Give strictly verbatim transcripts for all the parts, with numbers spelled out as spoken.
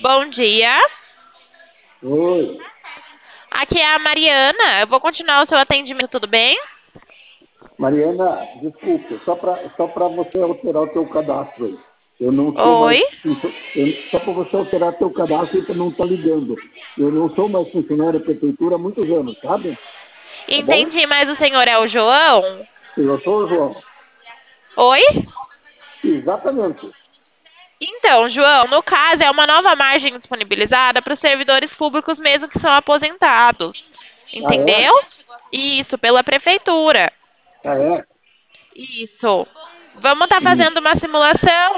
Bom dia. Oi, Aqui é a Mariana. Eu vou continuar o seu atendimento, tudo bem? Mariana, desculpe, só para só para você alterar o teu cadastro aí. Eu não sou mais, Oi. eu- só para você alterar teu cadastro e você não está ligando. Eu não sou mais funcionário da prefeitura há muitos anos, sabe? Tá bom? Entendi, mas o senhor é o João? Eu sou o João. Oi? Exatamente. Então, João, no caso, é uma nova margem disponibilizada para os servidores públicos mesmo que são aposentados. Ah, é? Entendeu? Isso, pela prefeitura. Ah, é? Isso. Vamos estar Hum. fazendo uma simulação?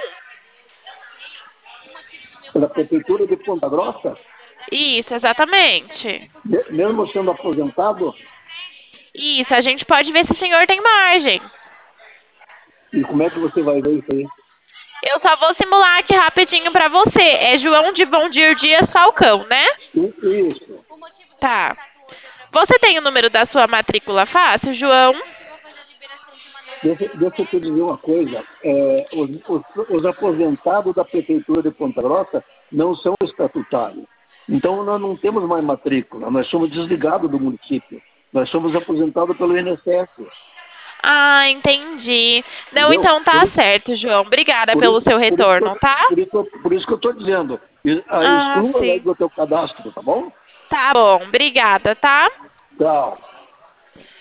Pela prefeitura de Ponta Grossa, Isso, exatamente. me- mesmo sendo aposentado, Isso, a gente pode ver se o senhor tem margem. e como é que você vai ver isso aí? Eu só vou simular aqui rapidinho pra você. É João de Bom Dir Dias Falcão, né? I- Isso. Tá. Você tem o número da sua matrícula fácil, João? Deixa, deixa eu te dizer uma coisa. É, os, os- os aposentados da Prefeitura de Ponta Grossa não são estatutários. Então, nós não temos mais matrícula. Nós somos desligados do município. Nós somos aposentados pelo I N S S. Ah, entendi. Não, Entendeu? então Por tá isso, certo, João. Obrigada por pelo isso, seu por isso, que, retorno, eu, tá? por isso, por isso que eu estou dizendo. E- ah, Ah, Exclua aí sim. do teu cadastro, tá bom? Tá bom, obrigada, tá? Tchau.